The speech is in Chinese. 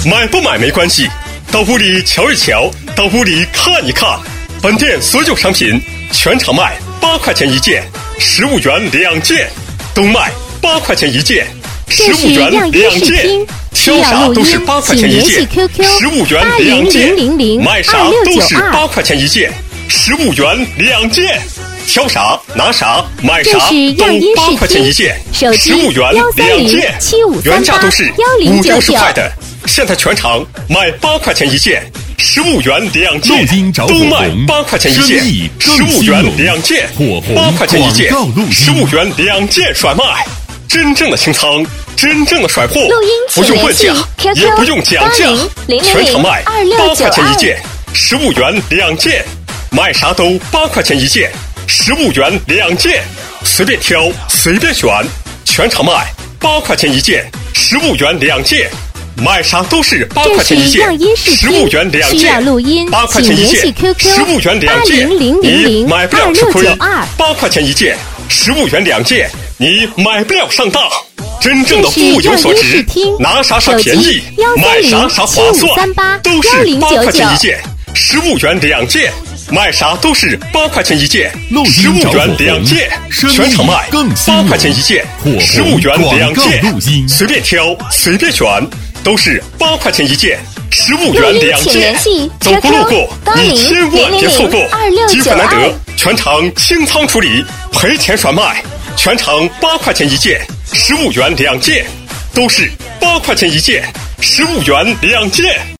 买不买没关系，到屋里瞧一瞧，到屋里看一看。本店所有商品全场卖8块钱一件，15元2件，都卖8块钱一件，15元2件。挑啥都是8块钱一件，15元2件，卖啥都是8块钱一件，15元2件。挑啥拿啥买啥都8块钱一件，15元2件，原价都是560块的，现在全场卖8块钱一件，15元2件，都卖8块钱一件，15元2件，8块钱一件，15元2件甩卖。真正的清仓，真正的甩货，不用问价，也不用讲价，全场卖8块钱一件，15元2件，卖啥都8块钱一件，15元2件，随便挑，随便选，全场卖8块钱一件，15元2件，卖啥都是8块钱一件，15元2件，8块钱一件，15元2件，你买不了吃亏，8块钱一件，15元2件，你买不了上当。真正的物有所值，拿啥啥便宜，买啥啥划算，都是8块钱一件，15元2件，卖啥都是8块钱一件，15元2件，全场卖8块钱一件，15元2件，随便挑，随便选，都是8块钱一件，15元2件。走过路过，你千万别错过，机会难得，全场清仓处理，赔钱甩卖，全场8块钱一件，15元2件，都是8块钱一件，15元2件。